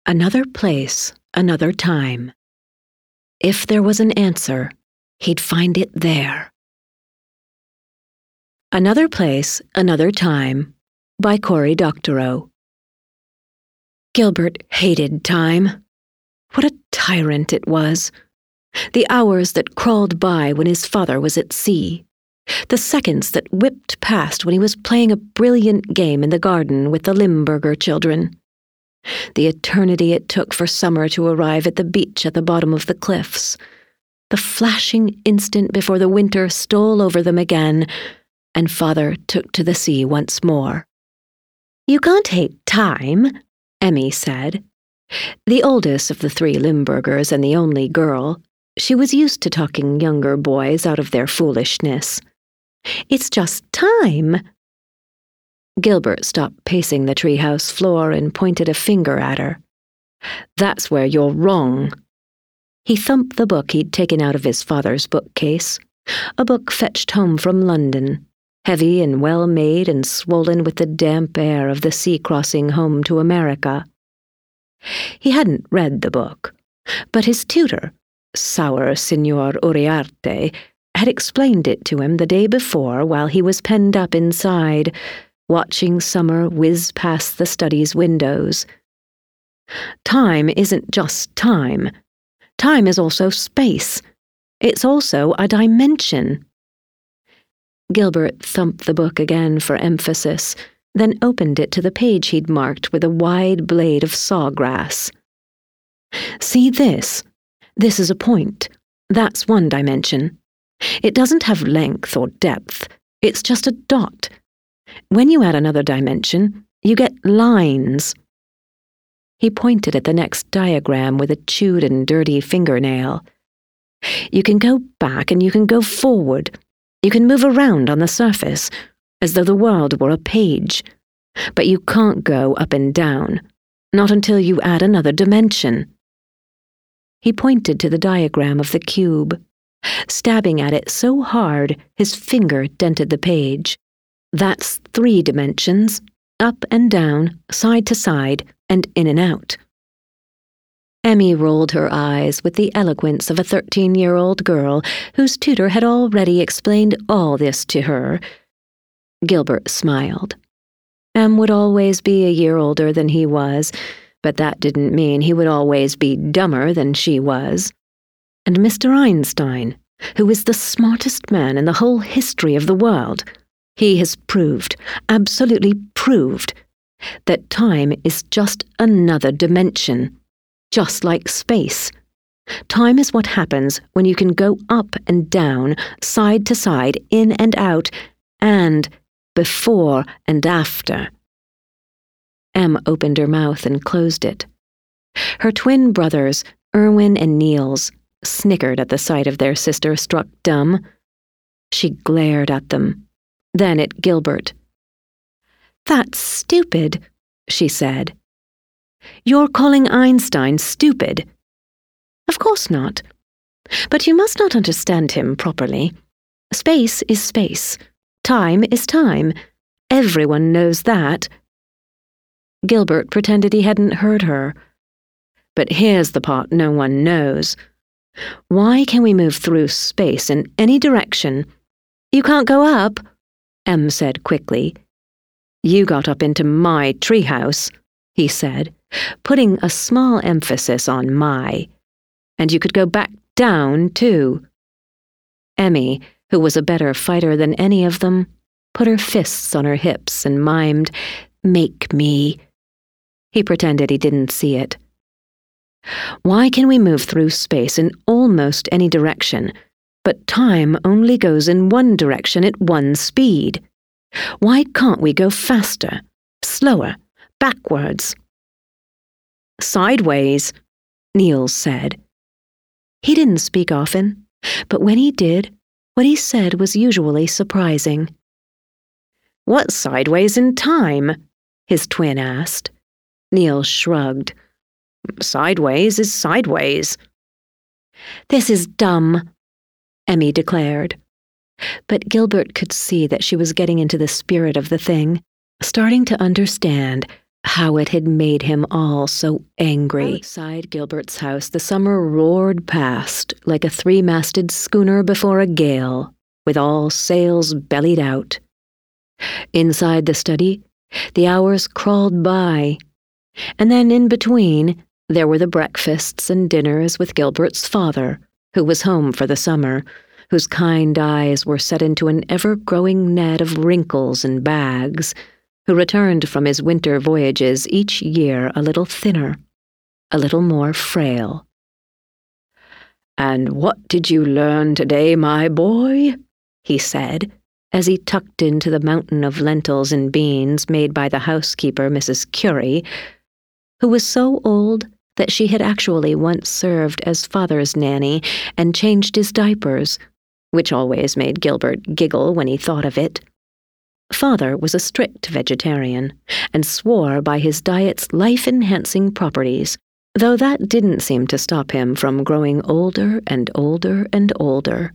Another place, another time. If there was an answer, he'd find it there. Another Place, Another Time, by Cory Doctorow. Gilbert hated time. What a tyrant it was. The hours that crawled by when his father was at sea. The seconds that whipped past when he was playing a brilliant game in the garden with the Limburger children. The eternity it took for summer to arrive at the beach at the bottom of the cliffs. The flashing instant before the winter stole over them again, and father took to the sea once more. "You can't hate time," Emmy said. The oldest of the three Limburgers and the only girl, she was used to talking younger boys out of their foolishness. "It's just time." Gilbert stopped pacing the treehouse floor and pointed a finger at her. "That's where you're wrong." He thumped the book he'd taken out of his father's bookcase, a book fetched home from London, heavy and well-made and swollen with the damp air of the sea crossing home to America. He hadn't read the book, but his tutor, sour Signor Uriarte, had explained it to him the day before while he was penned up inside, watching summer whiz past the study's windows. Time isn't just time. Time is also space. It's also a dimension. Gilbert thumped the book again for emphasis, then opened it to the page he'd marked with a wide blade of sawgrass. "See this? This is a point. That's one dimension. It doesn't have length or depth. It's just a dot. When you add another dimension, you get lines." He pointed at the next diagram with a chewed and dirty fingernail. "You can go back and you can go forward. You can move around on the surface, as though the world were a page. But you can't go up and down, not until you add another dimension." He pointed to the diagram of the cube, stabbing at it so hard his finger dented the page. "That's 3 dimensions, up and down, side to side, and in and out." Emmy rolled her eyes with the eloquence of a 13-year-old girl whose tutor had already explained all this to her. Gilbert smiled. Em would always be a year older than he was, but that didn't mean he would always be dumber than she was. And Mr. Einstein, who is the smartest man in the whole history of the world, he has proved, absolutely proved, that time is just another dimension, just like space. Time is what happens when you can go up and down, side to side, in and out, and before and after. Em opened her mouth and closed it. Her twin brothers, Erwin and Niels, snickered at the sight of their sister struck dumb. She glared at them, then at Gilbert. "That's stupid," she said. "You're calling Einstein stupid?" "Of course not. But you must not understand him properly. Space is space. Time is time. Everyone knows that." Gilbert pretended he hadn't heard her. "But here's the part no one knows. Why can we move through space in any direction?" "You can't go up," Em said quickly. "You got up into my treehouse," he said, putting a small emphasis on my. "And you could go back down, too." Emmy, who was a better fighter than any of them, put her fists on her hips and mimed, "Make me." He pretended he didn't see it. "Why can we move through space in almost any direction, but time only goes in one direction at one speed? Why can't we go faster, slower, backwards?" "Sideways," Niels said. He didn't speak often, but when he did, what he said was usually surprising. "What's sideways in time?" his twin asked. Niels shrugged. "Sideways is sideways." "This is dumb," Emmy declared. But Gilbert could see that she was getting into the spirit of the thing, starting to understand How it had made him all so angry. Outside Gilbert's house, the summer roared past like a three-masted schooner before a gale, with all sails bellied out. Inside the study, the hours crawled by, and then in between, there were the breakfasts and dinners with Gilbert's father, who was home for the summer, whose kind eyes were set into an ever-growing net of wrinkles and bags, who returned from his winter voyages each year a little thinner, a little more frail. "And what did you learn today, my boy?" he said, as he tucked into the mountain of lentils and beans made by the housekeeper, Mrs. Curie, who was so old that she had actually once served as father's nanny and changed his diapers, which always made Gilbert giggle when he thought of it. Father was a strict vegetarian and swore by his diet's life-enhancing properties, though that didn't seem to stop him from growing older and older and older.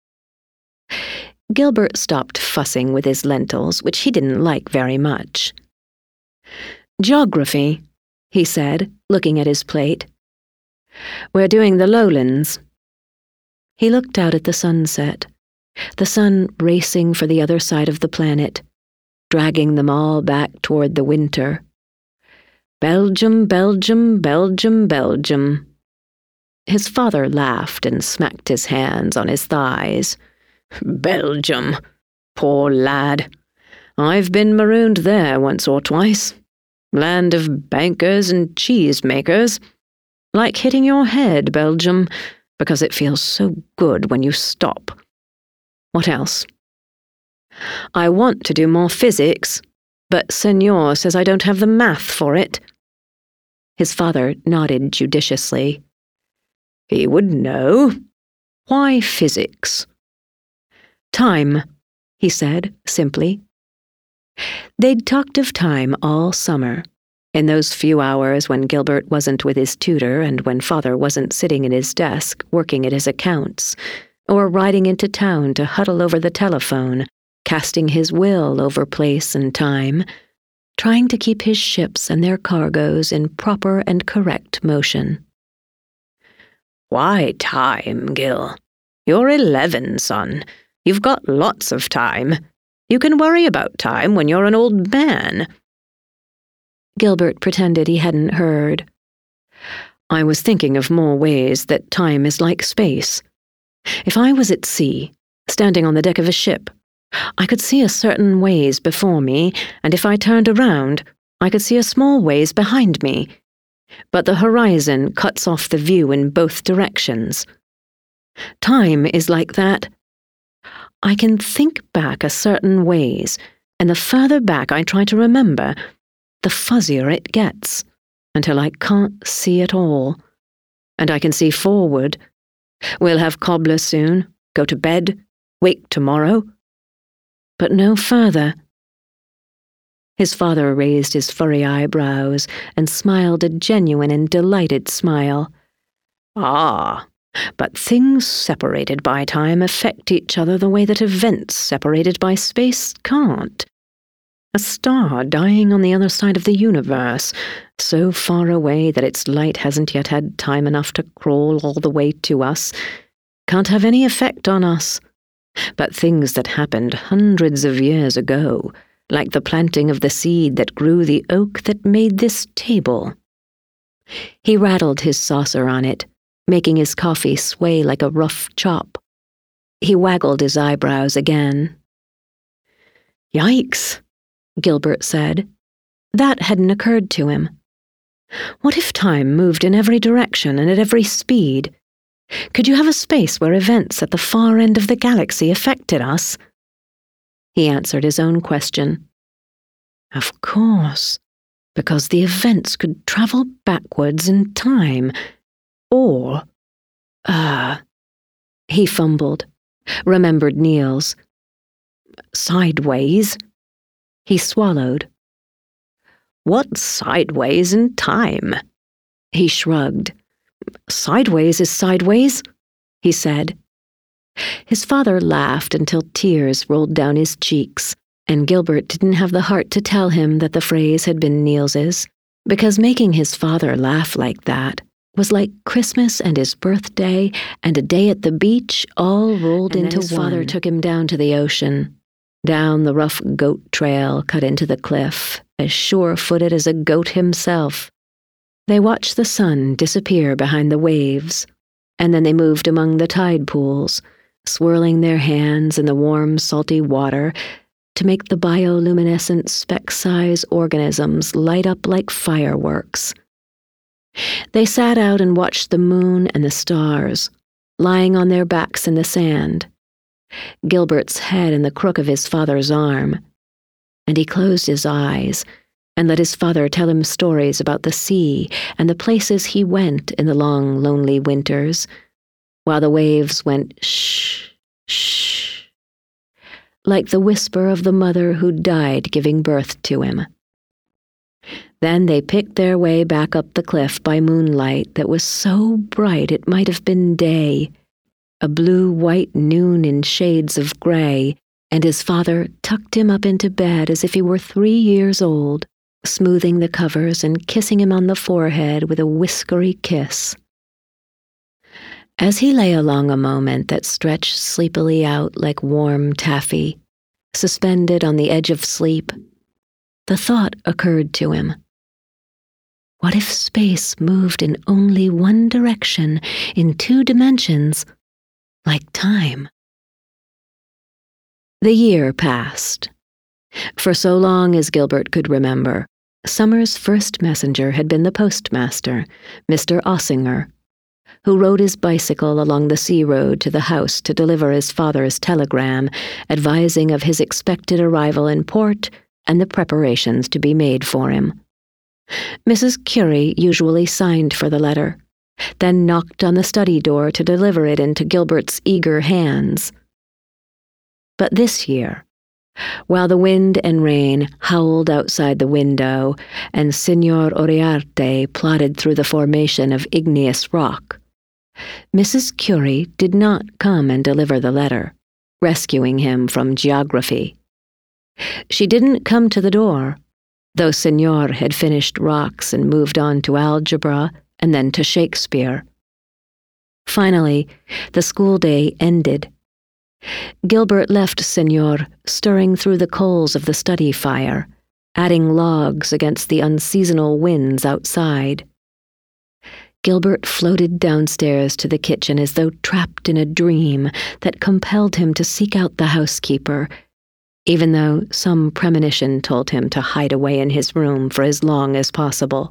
Gilbert stopped fussing with his lentils, which he didn't like very much. "Geography," he said, looking at his plate. "We're doing the lowlands." He looked out at the sunset, the sun racing for the other side of the planet, dragging them all back toward the winter. "Belgium, Belgium, Belgium, Belgium." His father laughed and smacked his hands on his thighs. "Belgium, poor lad. I've been marooned there once or twice. Land of bankers and cheesemakers. Like hitting your head, Belgium, because it feels so good when you stop. What else? I want to do more physics, but Senor says I don't have the math for it." His father nodded judiciously. "He would know. Why physics?" "Time," he said simply. They'd talked of time all summer, in those few hours when Gilbert wasn't with his tutor and when father wasn't sitting at his desk working at his accounts, or riding into town to huddle over the telephone, casting his will over place and time, trying to keep his ships and their cargoes in proper and correct motion. "Why time, Gil? You're 11, son. You've got lots of time. You can worry about time when you're an old man." Gilbert pretended he hadn't heard. "I was thinking of more ways that time is like space. If I was at sea, standing on the deck of a ship, I could see a certain ways before me, and if I turned around, I could see a small ways behind me. But the horizon cuts off the view in both directions. Time is like that. I can think back a certain ways, and the further back I try to remember, the fuzzier it gets, until I can't see at all. And I can see forward. We'll have cobbler soon, go to bed, wake tomorrow. But no further." His father raised his furry eyebrows and smiled a genuine and delighted smile. "Ah, but things separated by time affect each other the way that events separated by space can't. A star dying on the other side of the universe, so far away that its light hasn't yet had time enough to crawl all the way to us, can't have any effect on us. But things that happened hundreds of years ago, like the planting of the seed that grew the oak that made this table." He rattled his saucer on it, making his coffee sway like a rough chop. He waggled his eyebrows again. "Yikes," Gilbert said. That hadn't occurred to him. What if time moved in every direction and at every speed? Could you have a space where events at the far end of the galaxy affected us? He answered his own question. Of course, because the events could travel backwards in time, or, he fumbled, remembered Niels. Sideways? He swallowed. What's sideways in time? He shrugged. Sideways is sideways, he said. His father laughed until tears rolled down his cheeks, and Gilbert didn't have the heart to tell him that the phrase had been Niels's. because making his father laugh like that was like Christmas and his birthday and a day at the beach all rolled into one. His father took him down to the ocean, down the rough goat trail cut into the cliff, as sure-footed as a goat himself. They watched the sun disappear behind the waves, and then they moved among the tide pools, swirling their hands in the warm, salty water to make the bioluminescent speck-size organisms light up like fireworks. They sat out and watched the moon and the stars, lying on their backs in the sand, Gilbert's head in the crook of his father's arm, and he closed his eyes and let his father tell him stories about the sea and the places he went in the long, lonely winters, while the waves went shh, shh, like the whisper of the mother who died giving birth to him. Then they picked their way back up the cliff by moonlight that was so bright it might have been day, a blue-white noon in shades of gray, and his father tucked him up into bed as if he were 3 years old, smoothing the covers and kissing him on the forehead with a whiskery kiss. As he lay along a moment that stretched sleepily out like warm taffy, suspended on the edge of sleep, the thought occurred to him. What if space moved in only one direction, in 2 dimensions, like time? The year passed. For so long as Gilbert could remember, Summer's first messenger had been the postmaster, Mr. Ossinger, who rode his bicycle along the sea road to the house to deliver his father's telegram, advising of his expected arrival in port and the preparations to be made for him. Mrs. Curie usually signed for the letter, then knocked on the study door to deliver it into Gilbert's eager hands. But this year, while the wind and rain howled outside the window and Signor Uriarte plodded through the formation of igneous rock, Mrs. Curie did not come and deliver the letter, rescuing him from geography. She didn't come to the door, though Signor had finished rocks and moved on to algebra and then to Shakespeare. Finally, the school day ended. Gilbert left Signor stirring through the coals of the study fire, adding logs against the unseasonal winds outside. Gilbert floated downstairs to the kitchen as though trapped in a dream that compelled him to seek out the housekeeper, even though some premonition told him to hide away in his room for as long as possible.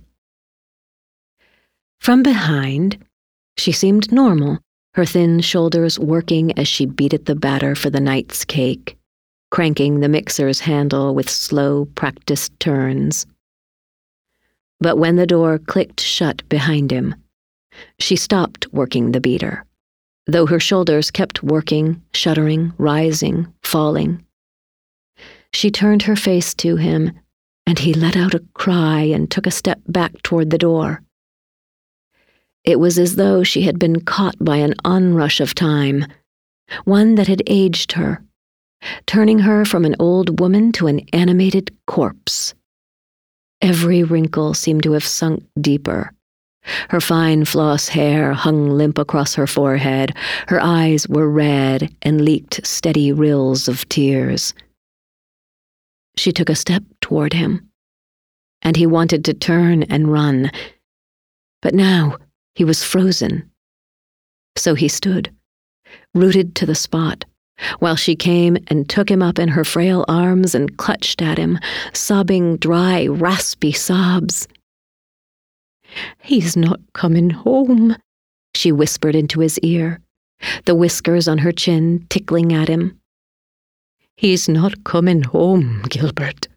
From behind, she seemed normal, her thin shoulders working as she beat at the batter for the night's cake, cranking the mixer's handle with slow, practiced turns. But when the door clicked shut behind him, she stopped working the beater, though her shoulders kept working, shuddering, rising, falling. She turned her face to him, and he let out a cry and took a step back toward the door. It was as though she had been caught by an onrush of time, one that had aged her, turning her from an old woman to an animated corpse. Every wrinkle seemed to have sunk deeper. Her fine floss hair hung limp across her forehead, her eyes were red and leaked steady rills of tears. She took a step toward him, and he wanted to turn and run. But now he was frozen. So he stood, rooted to the spot, while she came and took him up in her frail arms and clutched at him, sobbing dry, raspy sobs. "He's not coming home," she whispered into his ear, the whiskers on her chin tickling at him. "He's not coming home, Gilbert.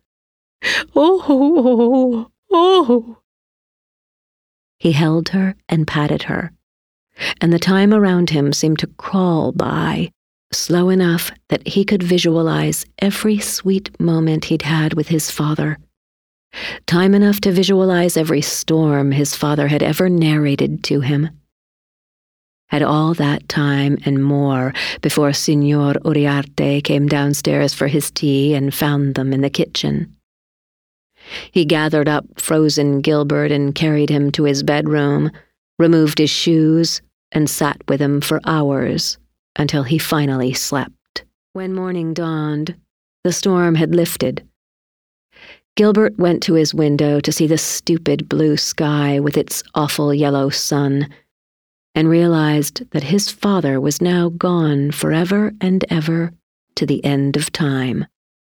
Oh, oh, oh." He held her and patted her, and the time around him seemed to crawl by, slow enough that he could visualize every sweet moment he'd had with his father, time enough to visualize every storm his father had ever narrated to him. Had all that time and more before Signor Uriarte came downstairs for his tea and found them in the kitchen. He gathered up frozen Gilbert and carried him to his bedroom, removed his shoes, and sat with him for hours until he finally slept. When morning dawned, the storm had lifted. Gilbert went to his window to see the stupid blue sky with its awful yellow sun, and realized that his father was now gone forever and ever to the end of time.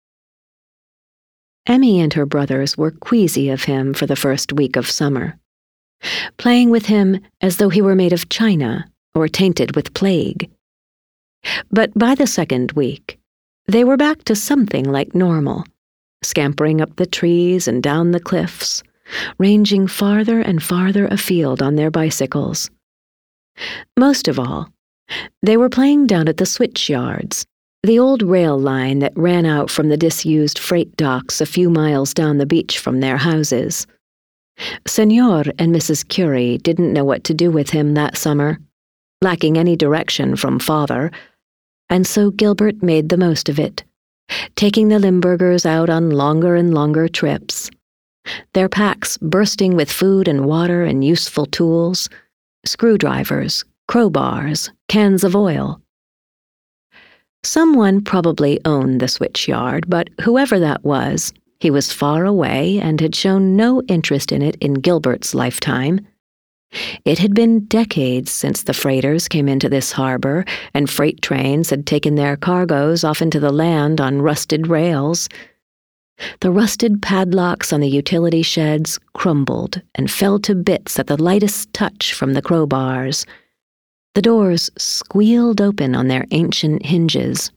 Emmy and her brothers were queasy of him for the first week of summer, playing with him as though he were made of china or tainted with plague. But by the second week, they were back to something like normal, scampering up the trees and down the cliffs, ranging farther and farther afield on their bicycles. Most of all, they were playing down at the switch yards, the old rail line that ran out from the disused freight docks a few miles down the beach from their houses. Senor and Mrs. Curie didn't know what to do with him that summer, lacking any direction from father, and so Gilbert made the most of it, taking the Limburgers out on longer and longer trips, their packs bursting with food and water and useful tools, screwdrivers, crowbars, cans of oil. Someone probably owned the switchyard, but whoever that was, he was far away and had shown no interest in it in Gilbert's lifetime. It had been decades since the freighters came into this harbor, and freight trains had taken their cargoes off into the land on rusted rails. The rusted padlocks on the utility sheds crumbled and fell to bits at the lightest touch from the crowbars. The doors squealed open on their ancient hinges.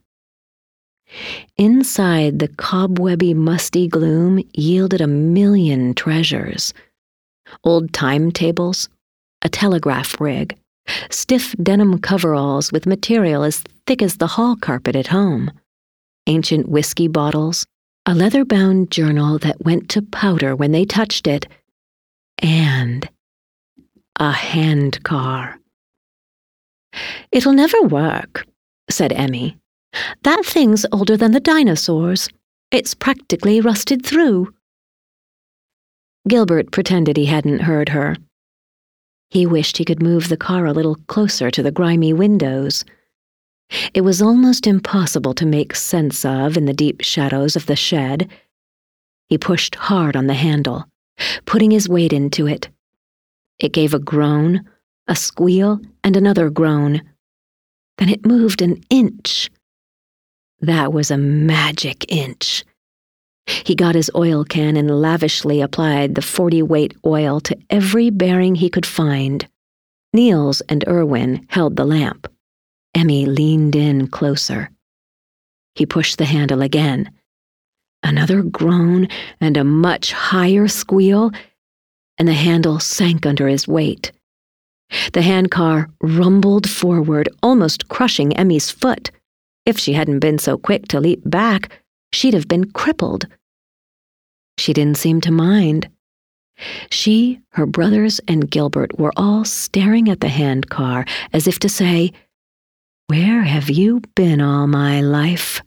Inside, the cobwebby, musty gloom yielded a million treasures. Old timetables, a telegraph rig, stiff denim coveralls with material as thick as the hall carpet at home, ancient whiskey bottles, a leather-bound journal that went to powder when they touched it, and a handcar. "It'll never work," said Emmy. "That thing's older than the dinosaurs. It's practically rusted through." Gilbert pretended he hadn't heard her. He wished he could move the car a little closer to the grimy windows. It was almost impossible to make sense of in the deep shadows of the shed. He pushed hard on the handle, putting his weight into it. It gave a groan, a squeal, and another groan. Then it moved an inch. That was a magic inch. He got his oil can and lavishly applied the 40-weight oil to every bearing he could find. Niels and Irwin held the lamp. Emmy leaned in closer. He pushed the handle again. Another groan and a much higher squeal, and the handle sank under his weight. The handcar rumbled forward, almost crushing Emmy's foot. If she hadn't been so quick to leap back, she'd have been crippled. She didn't seem to mind. She, her brothers, and Gilbert were all staring at the handcar as if to say, "Where have you been all my life?"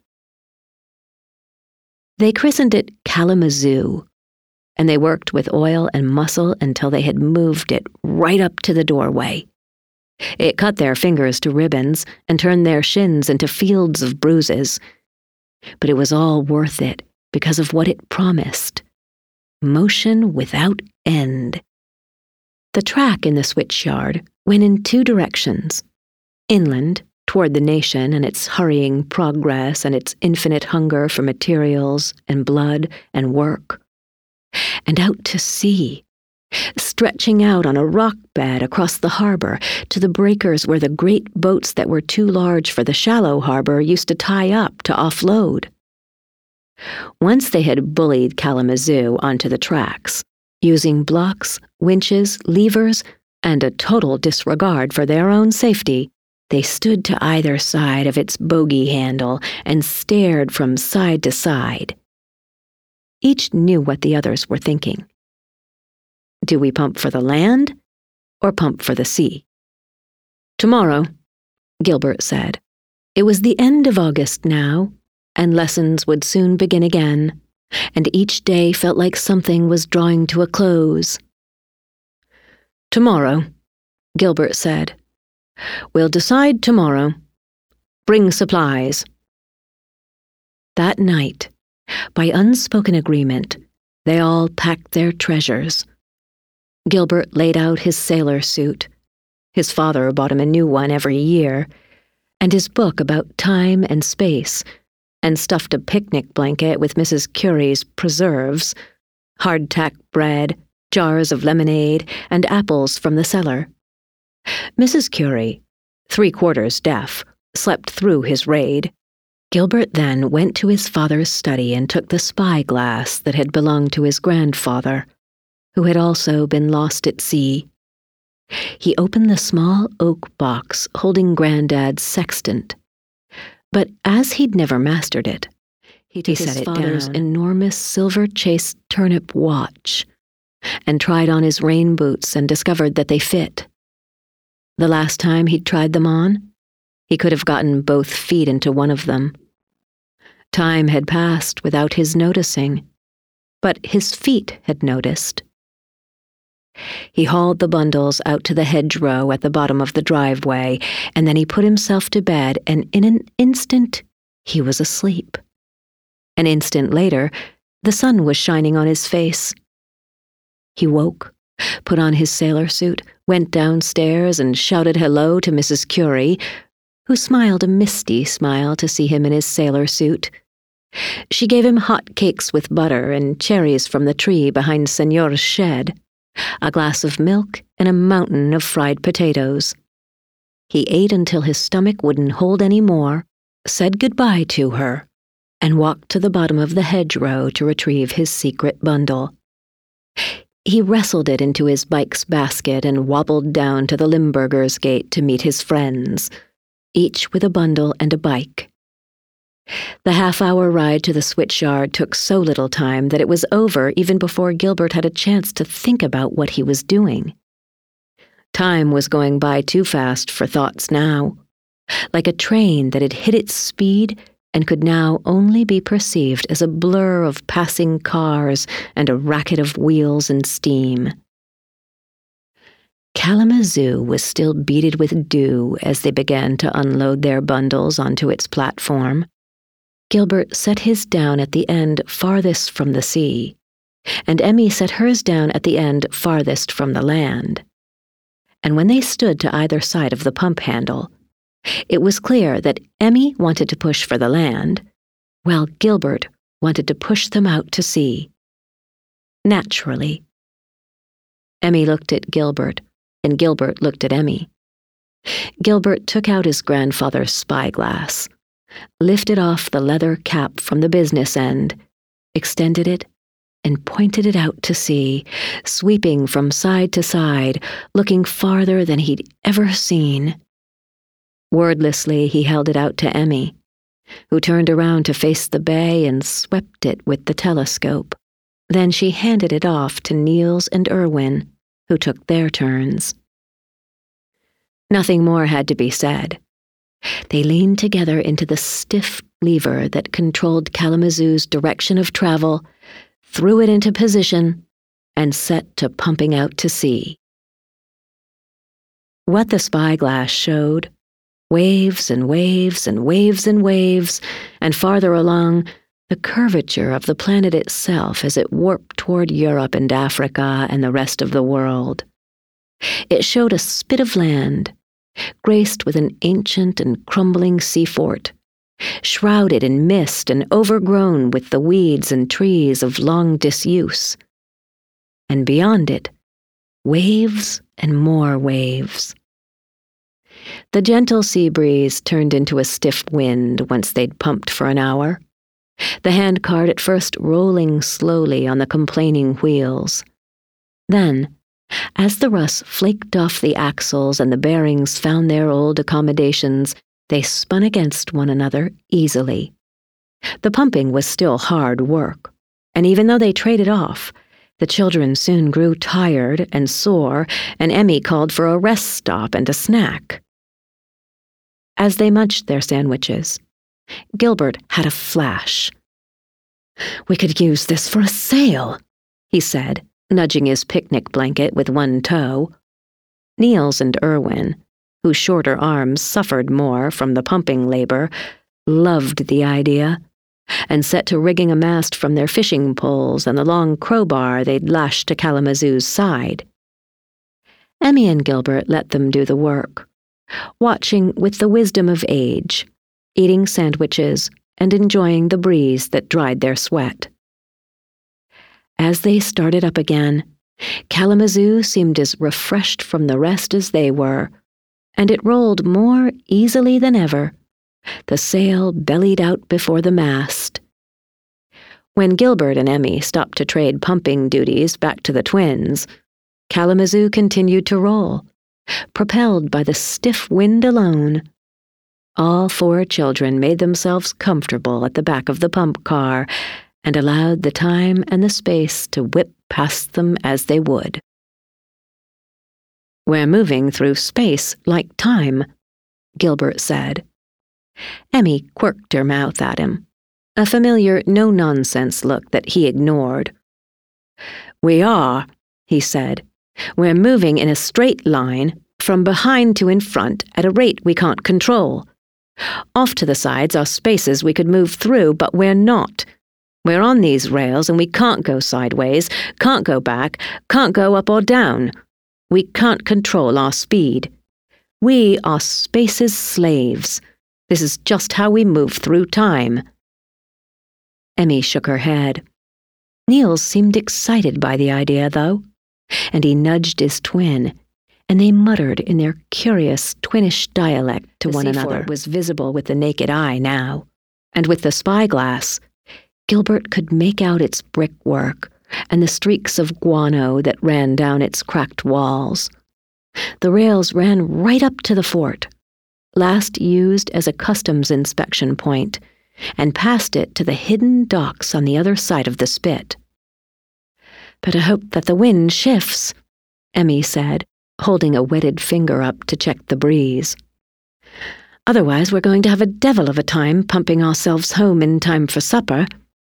They christened it Kalamazoo, and they worked with oil and muscle until they had moved it right up to the doorway. It cut their fingers to ribbons and turned their shins into fields of bruises. But it was all worth it because of what it promised. Motion without end. The track in the switchyard went in two directions. Inland, toward the nation and its hurrying progress and its infinite hunger for materials and blood and work. And out to sea, stretching out on a rock bed across the harbor to the breakers where the great boats that were too large for the shallow harbor used to tie up to offload. Once they had bullied Kalamazoo onto the tracks, using blocks, winches, levers, and a total disregard for their own safety, they stood to either side of its bogey handle and stared from side to side. Each knew what the others were thinking. Do we pump for the land or pump for the sea? "Tomorrow," Gilbert said. It was the end of August now, and lessons would soon begin again, and each day felt like something was drawing to a close. "Tomorrow," Gilbert said. "We'll decide tomorrow. Bring supplies." That night, by unspoken agreement, they all packed their treasures. Gilbert laid out his sailor suit. His father bought him a new one every year, and his book about time and space, and stuffed a picnic blanket with Mrs. Curie's preserves, hardtack bread, jars of lemonade, and apples from the cellar. Mrs. Curie, 3/4 deaf, slept through his raid. Gilbert then went to his father's study and took the spyglass that had belonged to his grandfather, who had also been lost at sea. He opened the small oak box holding Granddad's sextant, but as he'd never mastered it, he took his father's enormous silver-chased turnip watch and tried on his rain boots and discovered that they fit. The last time he'd tried them on, he could have gotten both feet into one of them. Time had passed without his noticing, but his feet had noticed. He hauled the bundles out to the hedgerow at the bottom of the driveway, and then he put himself to bed, and in an instant he was asleep. An instant later, the sun was shining on his face. He woke, put on his sailor suit, went downstairs and shouted hello to Mrs. Curie, who smiled a misty smile to see him in his sailor suit. She gave him hot cakes with butter and cherries from the tree behind Señor's shed, a glass of milk, and a mountain of fried potatoes. He ate until his stomach wouldn't hold any more, said goodbye to her, and walked to the bottom of the hedgerow to retrieve his secret bundle. He wrestled it into his bike's basket and wobbled down to the Limburgers' gate to meet his friends, each with a bundle and a bike. The half-hour ride to the switchyard took so little time that it was over even before Gilbert had a chance to think about what he was doing. Time was going by too fast for thoughts now, like a train that had hit its speed and could now only be perceived as a blur of passing cars and a racket of wheels and steam. Kalamazoo was still beaded with dew as they began to unload their bundles onto its platform. Gilbert set his down at the end farthest from the sea, and Emmy set hers down at the end farthest from the land. And when they stood to either side of the pump handle, it was clear that Emmy wanted to push for the land, while Gilbert wanted to push them out to sea. Naturally. Emmy looked at Gilbert, and Gilbert looked at Emmy. Gilbert took out his grandfather's spyglass, lifted off the leather cap from the business end, extended it, and pointed it out to sea, sweeping from side to side, looking farther than he'd ever seen. Wordlessly, he held it out to Emmy, who turned around to face the bay and swept it with the telescope. Then she handed it off to Niels and Erwin, who took their turns. Nothing more had to be said. They leaned together into the stiff lever that controlled Kalamazoo's direction of travel, threw it into position, and set to pumping out to sea. What the spyglass showed, waves and waves and waves and waves, and farther along, the curvature of the planet itself as it warped toward Europe and Africa and the rest of the world. It showed a spit of land, graced with an ancient and crumbling sea fort, shrouded in mist and overgrown with the weeds and trees of long disuse. And beyond it, waves and more waves. The gentle sea breeze turned into a stiff wind once they'd pumped for an hour, the handcart at first rolling slowly on the complaining wheels. Then, as the rust flaked off the axles and the bearings found their old accommodations, they spun against one another easily. The pumping was still hard work, and even though they traded off, the children soon grew tired and sore, and Emmy called for a rest stop and a snack. As they munched their sandwiches, Gilbert had a flash. "We could use this for a sail," he said, nudging his picnic blanket with one toe. Niels and Erwin, whose shorter arms suffered more from the pumping labor, loved the idea, and set to rigging a mast from their fishing poles and the long crowbar they'd lashed to Kalamazoo's side. Emmy and Gilbert let them do the work, watching with the wisdom of age, eating sandwiches and enjoying the breeze that dried their sweat. As they started up again, Kalamazoo seemed as refreshed from the rest as they were, and it rolled more easily than ever. The sail bellied out before the mast. When Gilbert and Emmy stopped to trade pumping duties back to the twins, Kalamazoo continued to roll, propelled by the stiff wind alone. All four children made themselves comfortable at the back of the pump car and allowed the time and the space to whip past them as they would. "We're moving through space like time," Gilbert said. Emmy quirked her mouth at him, a familiar no-nonsense look that he ignored. "We are," he said. "We're moving in a straight line from behind to in front at a rate we can't control. Off to the sides are spaces we could move through, but we're not. We're on these rails and we can't go sideways, can't go back, can't go up or down. We can't control our speed. We are space's slaves. This is just how we move through time." Emmy shook her head. Niels seemed excited by the idea, though, and he nudged his twin, and they muttered in their curious twinish dialect to one another. The sea fort was visible with the naked eye now, and with the spyglass, Gilbert could make out its brickwork and the streaks of guano that ran down its cracked walls. The rails ran right up to the fort, last used as a customs inspection point, and past it to the hidden docks on the other side of the spit. "Better hope that the wind shifts," Emmy said, holding a wetted finger up to check the breeze. "Otherwise we're going to have a devil of a time pumping ourselves home in time for supper."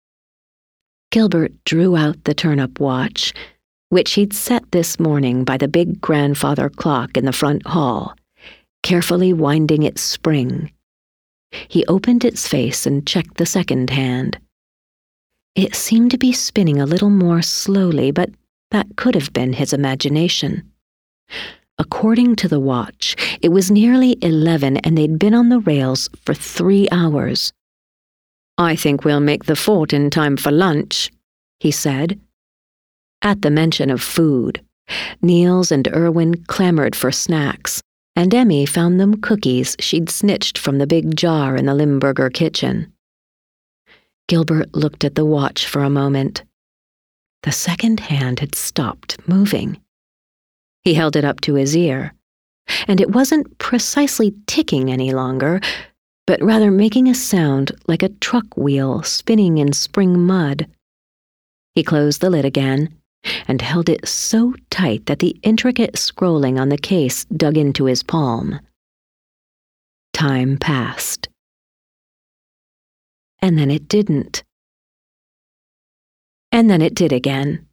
Gilbert drew out the turn-up watch, which he'd set this morning by the big grandfather clock in the front hall, carefully winding its spring. He opened its face and checked the second hand. It seemed to be spinning a little more slowly, but that could have been his imagination. According to the watch, it was nearly 11 and they'd been on the rails for 3 hours. "I think we'll make the fort in time for lunch," he said. At the mention of food, Niels and Erwin clamored for snacks, and Emmy found them cookies she'd snitched from the big jar in the Limburger kitchen. Gilbert looked at the watch for a moment. The second hand had stopped moving. He held it up to his ear, and it wasn't precisely ticking any longer, but rather making a sound like a truck wheel spinning in spring mud. He closed the lid again and held it so tight that the intricate scrolling on the case dug into his palm. Time passed. And then it didn't. And then it did again.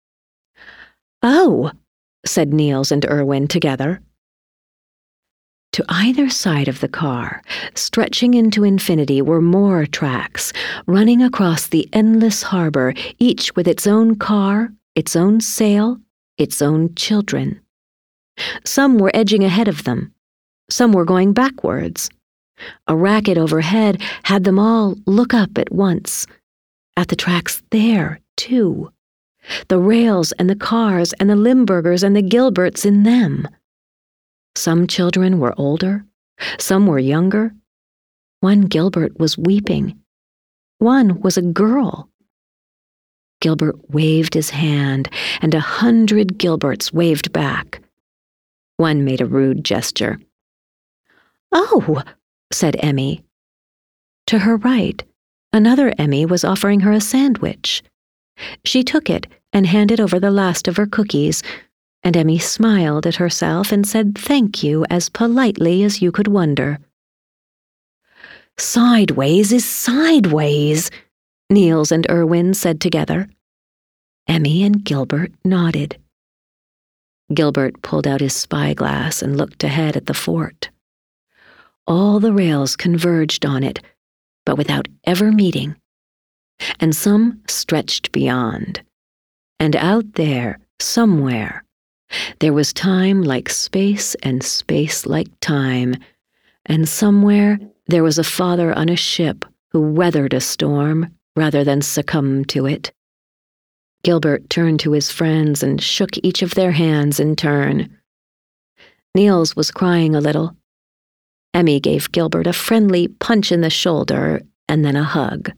"Oh," said Niels and Erwin together. To either side of the car, stretching into infinity, were more tracks, running across the endless harbor, each with its own car, its own sail, its own children. Some were edging ahead of them. Some were going backwards. A racket overhead had them all look up at once. At the tracks there, too. The rails and the cars and the Limburgers and the Gilberts in them. Some children were older, some were younger. One Gilbert was weeping. One was a girl. Gilbert waved his hand, and 100 Gilberts waved back. One made a rude gesture. "Oh," said Emmy. To her right, another Emmy was offering her a sandwich. She took it and handed over the last of her cookies, and Emmy smiled at herself and said thank you as politely as you could wonder. "Sideways is sideways," Niels and Erwin said together. Emmy and Gilbert nodded. Gilbert pulled out his spyglass and looked ahead at the fort. All the rails converged on it, but without ever meeting, and some stretched beyond. And out there, somewhere, there was time like space and space like time, and somewhere there was a father on a ship who weathered a storm rather than succumb to it. Gilbert turned to his friends and shook each of their hands in turn. Niels was crying a little. Emmy gave Gilbert a friendly punch in the shoulder and then a hug.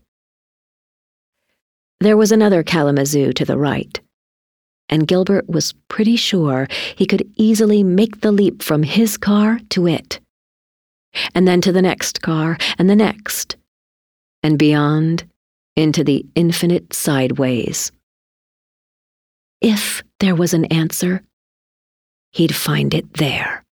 There was another Kalamazoo to the right, and Gilbert was pretty sure he could easily make the leap from his car to it, and then to the next car and the next, and beyond into the infinite sideways. If there was an answer, he'd find it there.